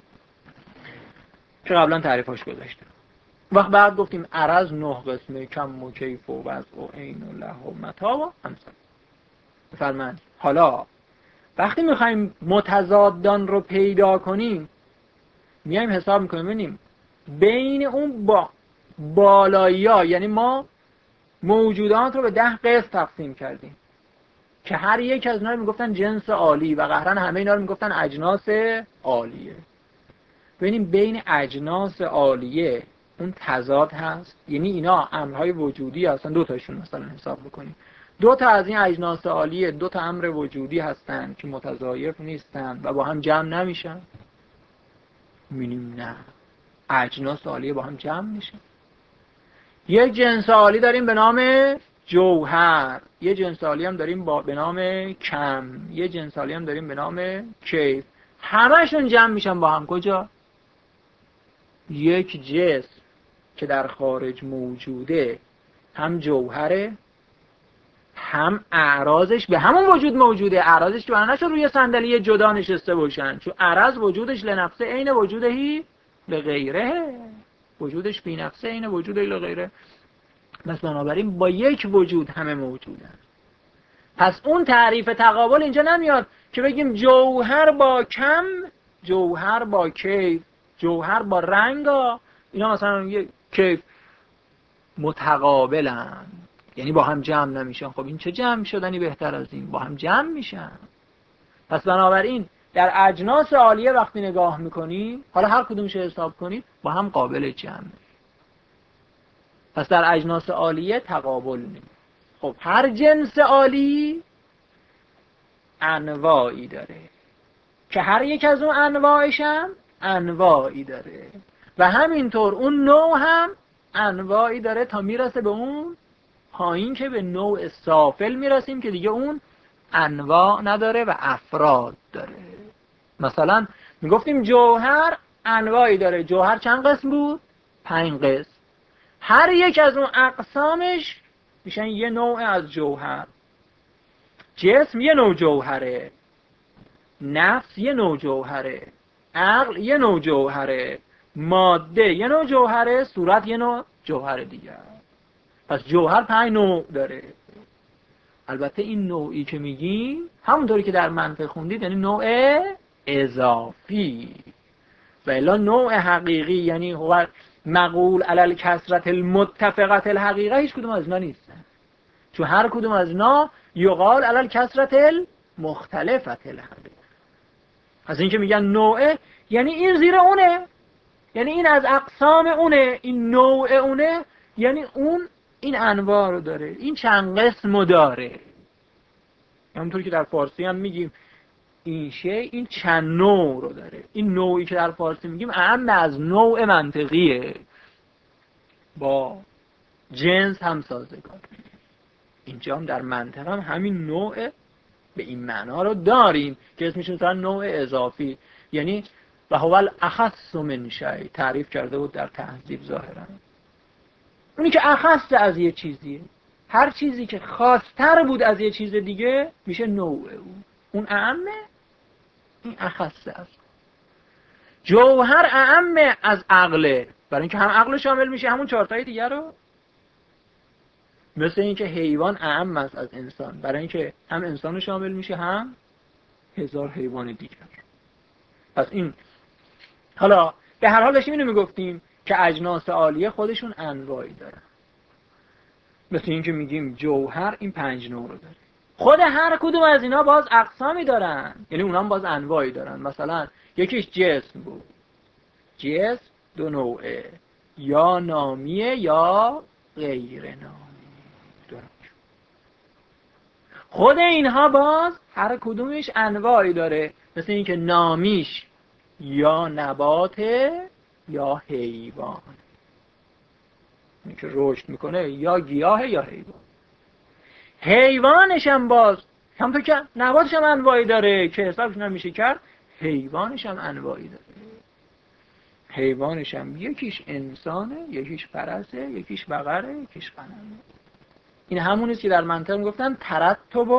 که قبلا تعریفش گذاشته. وقت بعد گفتیم عرض نه قسمه، کم و کیف و وضع و عین و له و متا و امثال. بفرمایید حالا وقتی میخوایم متضادان رو پیدا کنیم میایم حساب میکنیم ببینیم بین اون با بالایی ها، یعنی ما موجودات رو به ده قسم تقسیم کردیم که هر یک از اینا رو میگفتن جنس عالی و قهرن همه اینا رو میگفتن اجناس عالیه. ببینیم بین اجناس عالیه اون تضاد هست، یعنی اینا امرهای وجودی هستن، دو تاشون مثلا حساب بکنیم، دو تا از این اجناس عالیه دو تا امر وجودی هستن که متضایف نیستن و با هم جمع نمیشن. می‌بینیم نه، اجناس عالیه با هم جمع میشن. یک جنس عالی داریم به نام جوهر، یه جنس عالی هم داریم با به نام کم، یه جنس عالی هم داریم به نام کیف، همشون جمع میشن با هم کجا؟ یک جسم که در خارج موجوده، هم جوهره هم اعراضش به همون وجود موجوده، اعراضش که برای نشد روی صندلی جدا نشسته باشن، چون اعراض وجودش لنفسه عین وجودهی لغیره، وجودش بی نفسه عین وجودهی لغیره. پس بنابراین با یک وجود همه موجودن. پس اون تعریف تقابل اینجا نمیاد که بگیم جوهر با کم، جوهر با کیف، جوهر با رنگ، اینا مثلا یک کیف متقابلن، یعنی با هم جمع نمیشن. خب این چه جمع شدنی بهتر از این؟ با هم جمع میشن. پس بنابراین در اجناس عالیه وقتی نگاه میکنی، حالا هر کدومش حساب کنید با هم قابل جمع. پس در اجناس عالیه تقابل نیست. خب هر جنس عالی انواعی داره که هر یک از اون انواعش هم انواعی داره و همینطور اون نوع هم انواعی داره تا میرسه به اون پایین که به نوع سافل میرسیم که دیگه اون انواع نداره و افراد داره. مثلا میگفتیم جوهر انواعی داره. جوهر چند قسم بود؟ پنج قسم. هر یک از اون اقسامش میشن یه نوع از جوهر. جسم یه نوع جوهره، نفس یه نوع جوهره، عقل یه نوع جوهره، ماده یه نوع جوهره، صورت یه نوع جوهر دیگه. پس جوهر پنج نوع داره. البته این نوعی که میگیم همونطوری که در منطق خوندید یعنی نوع اضافی، و الا نوع حقیقی یعنی هو مقول علی الکثرة المتفقة الحقیقه هیچ کدوم از اینا نیستن، چون هر کدوم از اینا یقال علی الکثرة المختلفة الحقیقه. از این که میگن نوعه یعنی این زیر اونه، یعنی این از اقسام اونه، این نوع اونه، یعنی اون این انواع رو داره، این چند قسم رو داره. همونطور که در فارسی هم میگیم این شی این چند نوع رو داره. این نوعی که در فارسی میگیم اهم از نوع منطقیه، با جنس هم سازگار. اینجا هم در منطق هم همین نوع به این معنا رو داریم که اسمش مثلا نوع اضافی، یعنی و هو الاخص من شیء، تعریف کرده بود در تهذیب ظاهرا. اونی که اخص از یه چیزیه، هر چیزی که خاص‌تر بود از یه چیز دیگه میشه نوع اون. اون اعمه، این اخص است. جوهر اعمه از عقله، برای اینکه هم عقل شامل میشه همون چهار تای دیگه رو. مثل اینکه حیوان اعم است از انسان، برای اینکه هم انسان شامل میشه هم هزار حیوان دیگر. پس این حالا به هر حال داشتیم اینو میگفتیم که اجناس عالیه خودشون انواعی دارن. مثل اینکه میگیم جوهر این پنج نوع رو داره. خود هر کدوم از اینا باز اقسامی دارن، یعنی اونا هم باز انواعی دارن. مثلا یکیش جسم بود. جسم دو نوعه، یا نامیه یا غیر نامی. دارن. خود اینها باز هر کدومش انواعی داره، مثل اینکه نامیش یا نباته یا حیوان، که رشد میکنه یا گیاه یا حیوان. حیوانش هم باز همونطور که نباتش هم انواعی داره که حسابش نمیشه کرد، حیوانش هم انواعی داره. حیوانش هم یکیش انسانه، یکیش فرسه، یکیش بقره، یکیش غنمه. این همونیست که در منطق میگفتن ترتب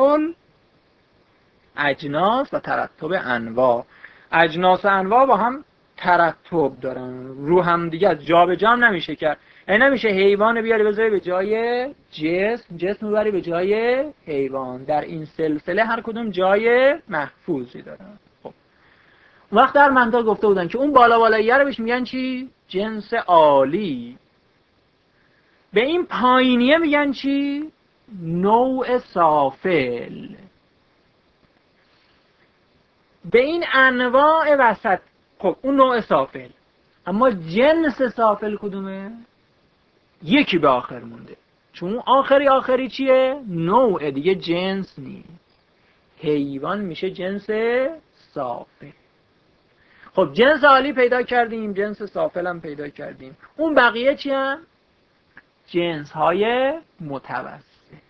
اجناس و ترتب انواع. اجناس و انواع با هم ترتب دارن، رو هم دیگه از جا به جا نمیشه کرد. یعنی نمیشه حیوان بیاری بذاری به جای جسم، جسم ببری به جای حیوان. در این سلسله هر کدوم جای محفوظی دارن. خب وقت در منطق گفته بودن که اون بالا بالاییه رو بهش میگن چی؟ جنس عالی. به این پایینیه میگن چی؟ نوع سافل. به این انواع وسط، خب اون نوع سافل. اما جنس سافل کدومه؟ یکی به آخر مونده، چون آخری آخری چیه؟ نوع دیگه، جنس نیست. حیوان میشه جنس سافل. خب جنس عالی پیدا کردیم، جنس سافل هم پیدا کردیم. اون بقیه چی هم؟ جنس های متوسط.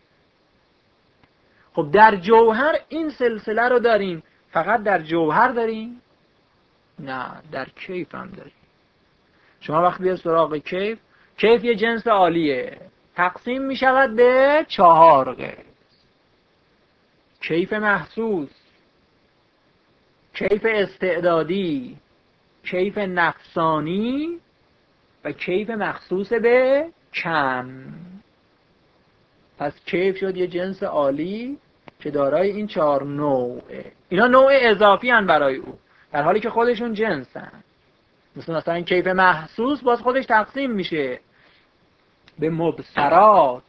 خب در جوهر این سلسله رو داریم. فقط در جوهر داریم؟ نه، در کیف هم داریم. شما وقتی به سراغ کیف، کیف یه جنس عالیه، تقسیم می شود به چهار قسم: کیف محسوس، کیف استعدادی، کیف نفسانی و کیف مخصوص به کم. پس کیف شد یه جنس عالی که دارای این چهار نوعه. اینا نوع اضافی هن برای او، در حالی که خودشون جنس هن. مثل مثلا این کیف محسوس باز خودش تقسیم میشه به مبصرات،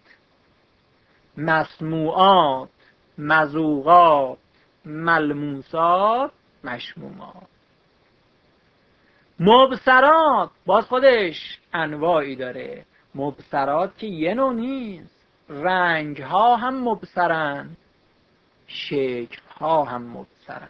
مسموعات، مذوقات، ملموسات، مشمومات. مبصرات باز خودش انواعی داره. مبصرات که یه نوع نیست، رنگ ها هم مبصرن، شکل ها هم مبصرن.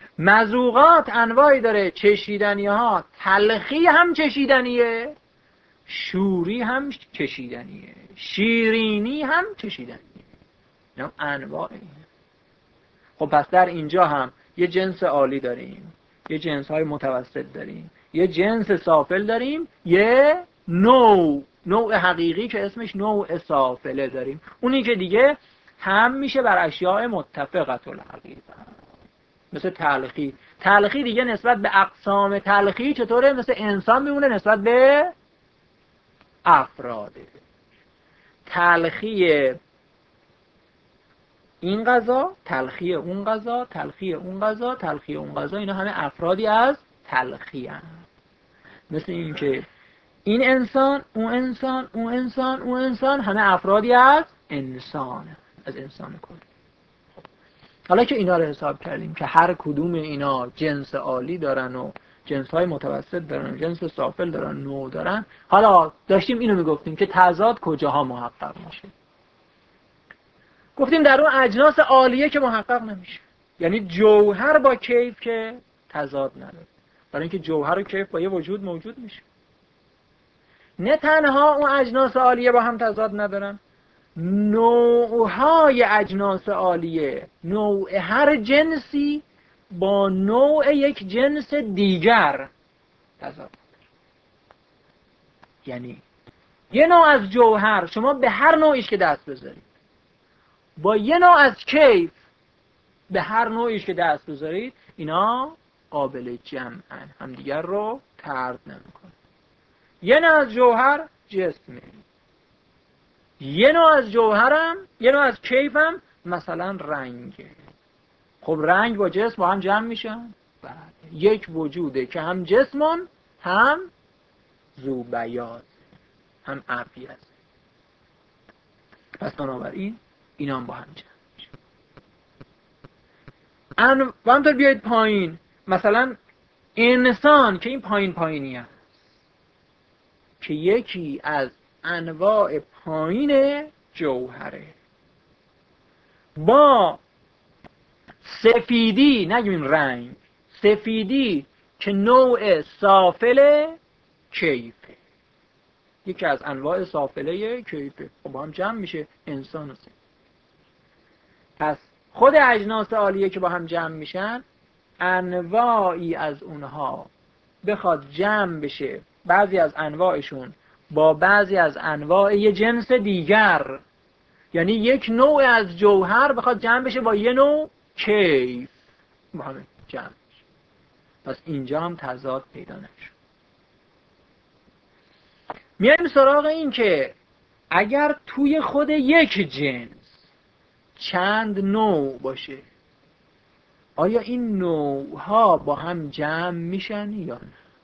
مذوقات انواعی داره، چشیدنی ها، تلخی هم چشیدنیه، شوری هم چشیدنیه، شیرینی هم چشیدنیه. اینا انواعه. خب پس در اینجا هم یه جنس عالی داریم، یه جنس های متوسط داریم، یه جنس سافل داریم، یه نوع نوع حقیقی که اسمش نوع سافله داریم. اونی که دیگه هم میشه بر اشیاء متفقت الحقیقه، مثل تلخی. تلخی دیگه نسبت به اقسام تلخی چطوره؟ مثل انسان میمونه نسبت به افراده. تلخی این غذا، تلخی اون غذا، تلخی اون غذا، تلخی اون غذا، اینا همه افرادی از تلخی هستند. مثل این که این انسان، اون انسان، اون انسان، اون انسان، همه افرادی از انسان، از انسان کلی. حالا که اینا رو حساب کردیم که هر کدوم اینا جنس عالی دارن و جنس های متوسط دارن، جنس سافل دارن، نوع دارن، حالا داشتیم اینو میگفتیم که تضاد کجاها محقق میشه. گفتیم در اون اجناس عالیه که محقق نمیشه، یعنی جوهر با کیف که تضاد نداره، برای اینکه جوهر و کیف با یه وجود موجود میشه. نه تنها اون اجناس عالیه با هم تضاد ندارن، نوعهای اجناس عالیه، نوع هر جنسی با نوع یک جنس دیگر تضاد نداره. یعنی یه نوع از جوهر شما به هر نوعیش که دست بذارید، با یه نوع از کیف به هر نوعیش که دست بذارید، اینا قابل جمعن، همدیگر رو طرد نمیکنه. یه نوع از جوهر جسمه، یه نوع از جوهرم، یه نوع از کیفم مثلا رنگه. خب رنگ با جسم با هم جمع میشن؟ بله. یک وجوده که هم جسمون، هم ذوبیاض، هم ابیض. پس بنابراین اینا هم با هم جمع میشن. ان و همطور بیایید پایین، مثلا انسان که این پایین پایینی هست، که یکی از انواع پایین جوهره، با سفیدی، نگیم رنگ، سفیدی که نوع سافل کیفه، یکی از انواع سافله کیفه، خب با هم جمع میشه انسان و سفید. پس خود اجناس عالیه که با هم جمع میشن، انواعی از اونها بخواد جمع بشه، بعضی از انواعشون با بعضی از انواع یه جنس دیگر، یعنی یک نوع از جوهر بخواد جمع بشه با یه نوع کیف، با همه جمع بشه. پس اینجا هم تضاد پیدا نشد. میایم سراغ این که اگر توی خود یک جنس چند نوع باشه، آیا این نوعها با هم جمع میشن یا نه؟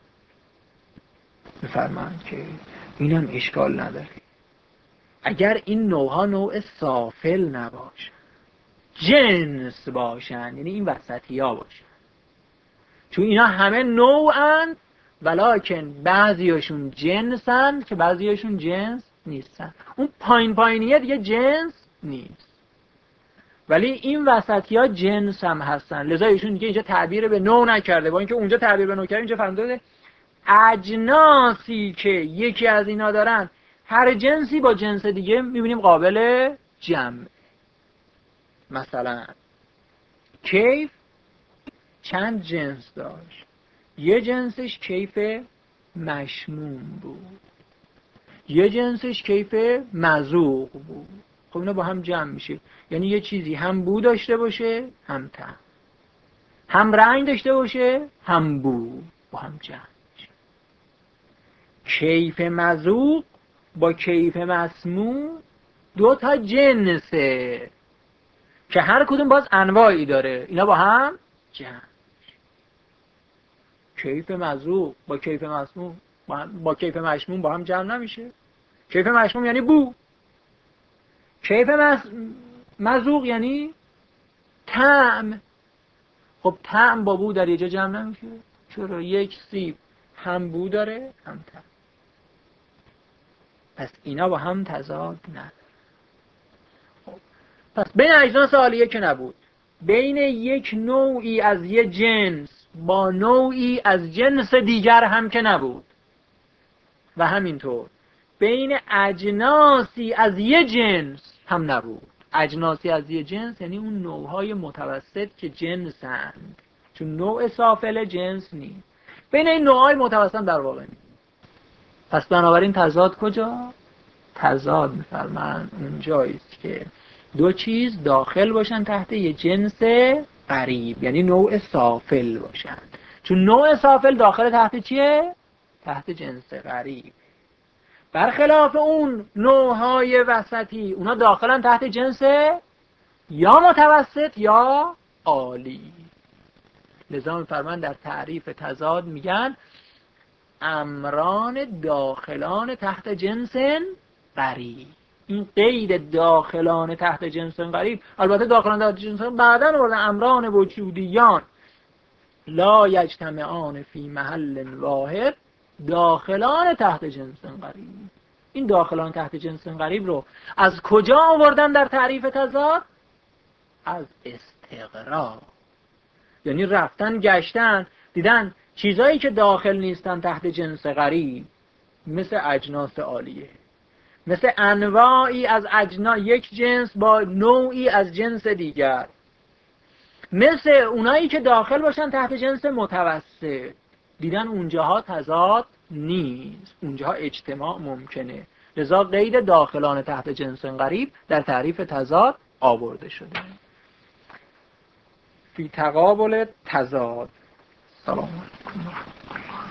بفرمایید که اینم اشکال نداره. اگر این نوعها نوع سافل نباشن، جنس باشن، یعنی این وسطی ها باشن، چون اینا همه نوعن ولیکن بعضیاشون جنسن که بعضیاشون جنس نیستن. اون پایین پایینیه دیگه جنس نیست، ولی این وسطی ها جنس هم هستن، لذا ایشون دیگه اینجا تعبیر به نوع نکرده، با اینکه اونجا تعبیر به نوع کرده، اینجا فرموده اجناسی که یکی از اینا دارن، هر جنسی با جنس دیگه میبینیم قابل جمع. مثلا کیف چند جنس داشت، یه جنسش کیف مشموم بود، یه جنسش کیف مذوق بود. خب اینا با هم جمع میشه، یعنی یه چیزی هم بو داشته باشه هم طعم، هم رنگ داشته باشه هم بو، با هم جمع میشه. کیف مذوق با کیف مسموم دو تا جنسه که هر کدوم باز انواعی داره، اینا با هم جمع میشه. کیف مذوق با کیف مسموم با, با کیف مشموم با هم جمع نمیشه. کیف مشموم یعنی بو، کیف مذوق یعنی طعم. خب طعم با بو در یه جا جمع نمیشه. چرا؟ یک سیب هم بو داره هم طعم. پس اینا با هم تضاد نداره. خب پس بین اجناس عالیه که نبود، بین یک نوعی از یه جنس با نوعی از جنس دیگر هم که نبود، و همینطور بین اجناسی از یه جنس هم نبود. اجناسی از یه جنس یعنی اون نوعهای متوسط که جنسند، چون نوع سافل جنس نیست. بین این نوعهای متوسط در واقع نیست. پس بنابراین تضاد کجا؟ تضاد می‌فرمایند اونجایی است که دو چیز داخل باشن تحت یه جنس قریب، یعنی نوع سافل باشن. چون نوع سافل داخل تحت چیه؟ تحت جنس قریب. برخلاف اون نوعهای وسطی، اونا داخلن تحت جنس یا متوسط یا عالی. لذا می‌فرمایند در تعریف تضاد میگن امران داخلان تحت جنس قریب. این قید داخلان تحت جنس قریب، البته داخلان تحت جنس بعداً آوردن امران وجودیان لا یجتمعان فی محل واحد داخلان تحت جنس قریب. این داخلان تحت جنس قریب رو از کجا آوردن در تعریف تضاد؟ از استقرا. یعنی رفتن گشتن دیدن چیزایی که داخل نیستن تحت جنس قریب، مثل اجناس عالیه، مثل انواعی از اجناس یک جنس با نوعی از جنس دیگر، مثل اونایی که داخل باشن تحت جنس متوسط، دیدن اونجاها تضاد نیست، اونجاها اجتماع ممکنه. لذا قید داخلان تحت جنس قریب در تعریف تضاد آورده شده. فی تقابل تضاد. سلام علیکم.